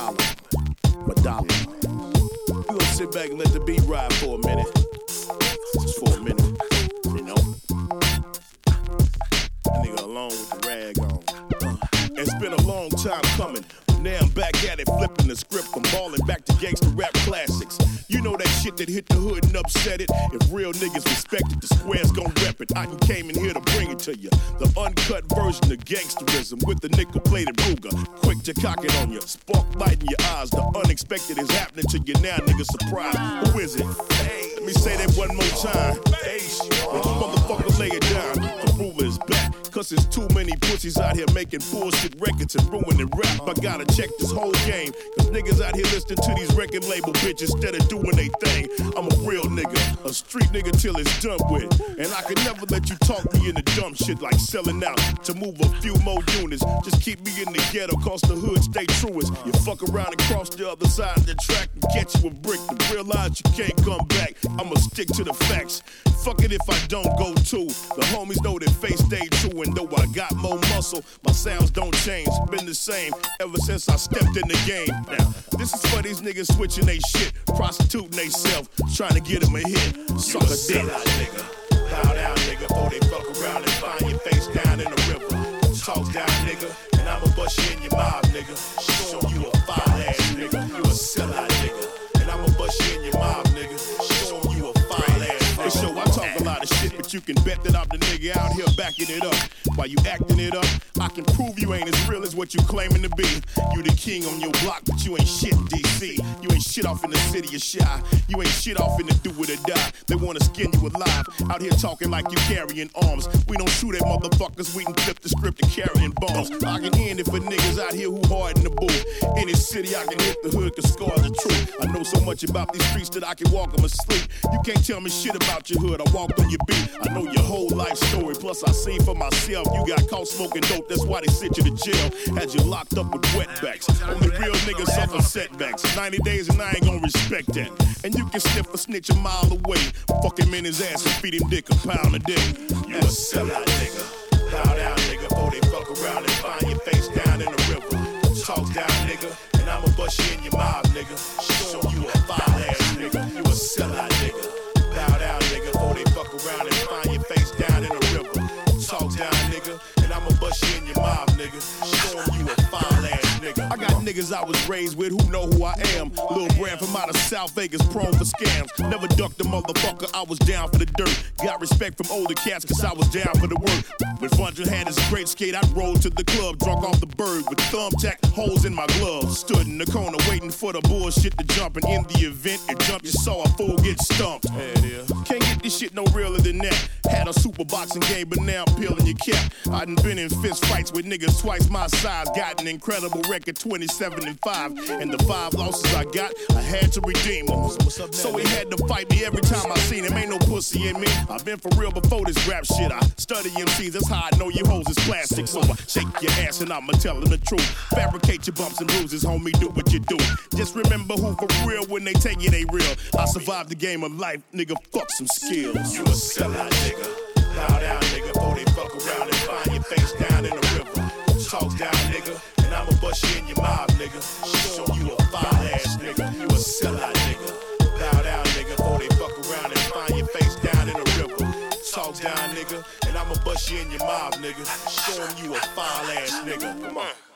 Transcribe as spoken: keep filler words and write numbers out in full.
dollar. For dollar. We gonna sit back and let the beat ride for a minute. Just for a minute, you know. That nigga alone with the rag on. Uh, it's been a long time coming. Now I'm back at it, flipping the script. I'm balling back to gangster rap classics. You know that shit that hit the hood and upset it. If real niggas respect it, the squares gon' rep it. I came in here to bring it to you. The uncut version of gangsterism with the nickel-plated Ruger. Quick to cock it on you, spark light in your eyes. The unexpected is happening to you now, nigga. Surprise. Who is it? Hey, let me say that one more time. Hey, let you motherfucker lay it down. The ruler is back. Cause there's too many pussies out here making bullshit records and ruining rap. I gotta check this whole game. Cause niggas out here listening to these record label bitches instead of doing they thing. I'm a real nigga, a street nigga till it's done with. And I can never let you talk me into dumb shit like selling out to move a few more units. Just keep me in the ghetto cause the hood stay truest. You fuck around and cross the other side of the track and get you a brick to realize you can't come back. I'ma stick to the facts. Fuck it if I don't go too. The homies know that face stay true. And though I got more muscle, my sounds don't change. Been the same ever since I stepped in the game. Now, this is for these niggas switching they shit, prostituting they self, trying to get them a hit. Suck a dick. Nigga. Bow down, nigga, before they fuck around and find your face down in the river. Talk down, nigga, and I'ma bust you in your mouth, nigga. Show you a fine ass nigga. You a sellout, nigga, and I'ma bust you in your mouth, nigga. Show you a fine ass nigga. Hey, so I talk a lot of shit, but you can bet that I'm the nigga out here backing it up. While you acting it up, I can prove you ain't as real as what you claiming to be. You the king on your block, but you ain't shit in D C. You ain't shit off in the city of Shy. You ain't shit off in the do it or die. They wanna skin you alive. Out here talking like you carrying arms. We don't shoot at motherfuckers, we can flip the script and carrying bombs. I can end it for niggas out here who hard in the booth. Any city I can hit the hood, can score the truth. I know so much about these streets that I can walk them asleep. You can't tell me shit about your hood, I walked on your beat. I know your whole life story, plus I seen for myself. You got caught smoking dope, that's why they sent you to jail. Had you locked up with wetbacks. Only real niggas suffer setbacks. ninety days and I ain't gonna respect that. And you can sniff a snitch a mile away. Fuck him in his ass and feed him dick a pound a day. You a sellout nigga. Bow down nigga, before they fuck around and find your face down in the river. Talk down nigga, and I'ma bust you in your mouth nigga. Show you a fine ass nigga. You a sellout nigga. Bow down nigga, before they fuck around and find your face down in the river. Talk down nigga, and I'ma bust you in your mouth nigga. Show you a fine ass nigga. I got niggas I was raised with who know who I am. Lil Brand from out of South Vegas, prone for scams. Never ducked a motherfucker, I was down for the dirt. Got respect from older cats cause I was down for the work. When Funja had his great skate, I rolled to the club, drunk off the bird with thumbtack holes in my gloves. Stood in the corner waiting for the bullshit to jump, and in the event it jumped, you saw a fool get stumped. Hey, dear. Can't get this shit no realer than that. Had a super boxing game, but now I'm peeling your cap. I done been in fist fights with niggas twice my size. Got an incredible record, twenty-seven and five. And the five losses I got, I had to redeem them. So he had to fight me every time I seen him. Ain't no pussy in me. I've been for real before this rap shit. I study M Cs, that's how I know you hoes is plastic. So I shake your ass and I'ma tell them the truth. Fabricate your bumps and bruises, homie, do what you do. Just remember who for real, when they take you, they real. I survived the game of life, nigga, fuck some skills. You a sellout, nigga. Bow down, nigga, before they fuck around and find your face down in the river. Talk down, nigga, and I'ma bust you in your mouth, nigga. Show you a fine ass nigga. You a sellout, nigga. Bow down, nigga, before they fuck around and find your face down in the river. Talk down, nigga, and I'ma bust you in your mouth, nigga. Showing you a fine ass nigga. Come on.